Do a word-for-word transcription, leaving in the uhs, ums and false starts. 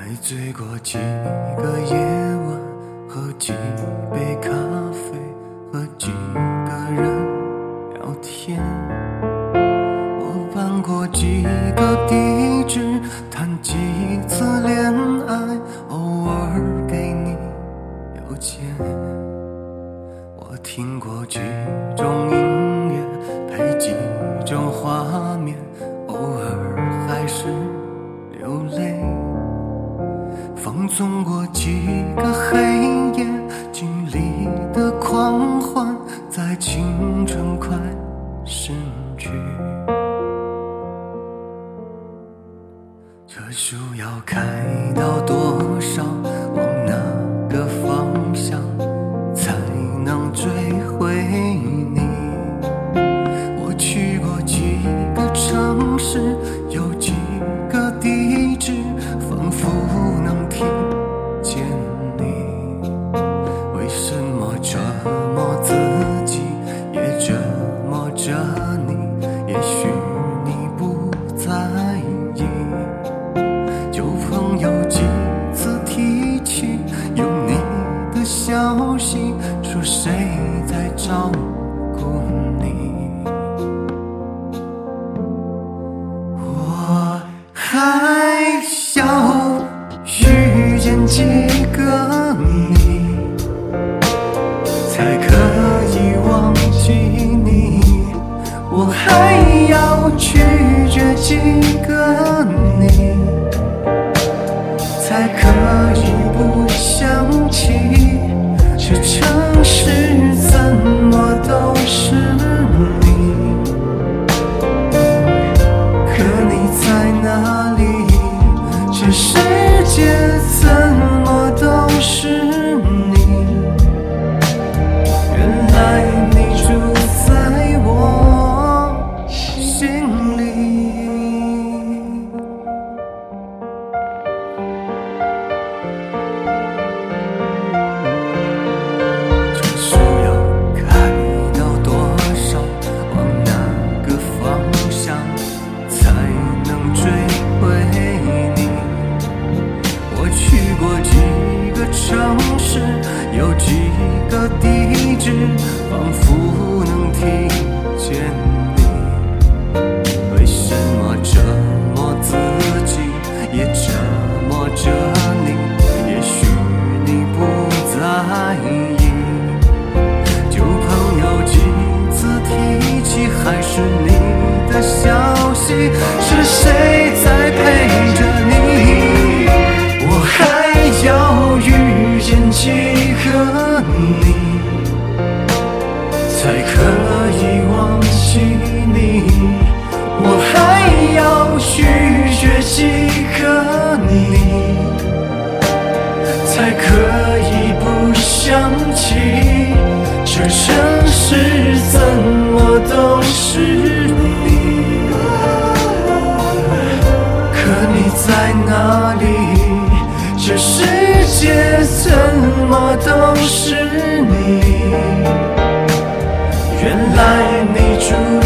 醉过几个夜晚，喝几杯咖啡，和几个人聊天。我搬过几个地址，谈几次恋爱，偶尔给你邮件。我听过几种音乐，配几种画面，偶尔还是流泪。放纵过几个黑夜，经历的狂欢，在青春快逝去。这树要开到多少，往哪个方向，才能追回你？我去过几个城市，有几个地址，仿佛能听见你。为什么折磨自己，也折磨着你？也许你不在意。旧朋友几次提起有你的消息，说谁在照顾你？我还要遇见几个你，才可以忘记你？我还要拒绝几个你，才可以不想起？这城市怎么都是你？可你在哪里？这世界怎么都是你？原来你住在我心里。这树要开到多少，往哪个方向，才能追回你？我去过几个城市，有几个地址，仿佛能听见你。为什么折磨自己，也折磨着你？也许你不在意。旧朋友几次提起，还是你的消息，是谁在陪着你？我还要遇见几个你，才可以忘记你？我还要拒绝几个你，才可以不想起？这城市怎么都是你？可你在哪里？这世界怎么都是你？原来你住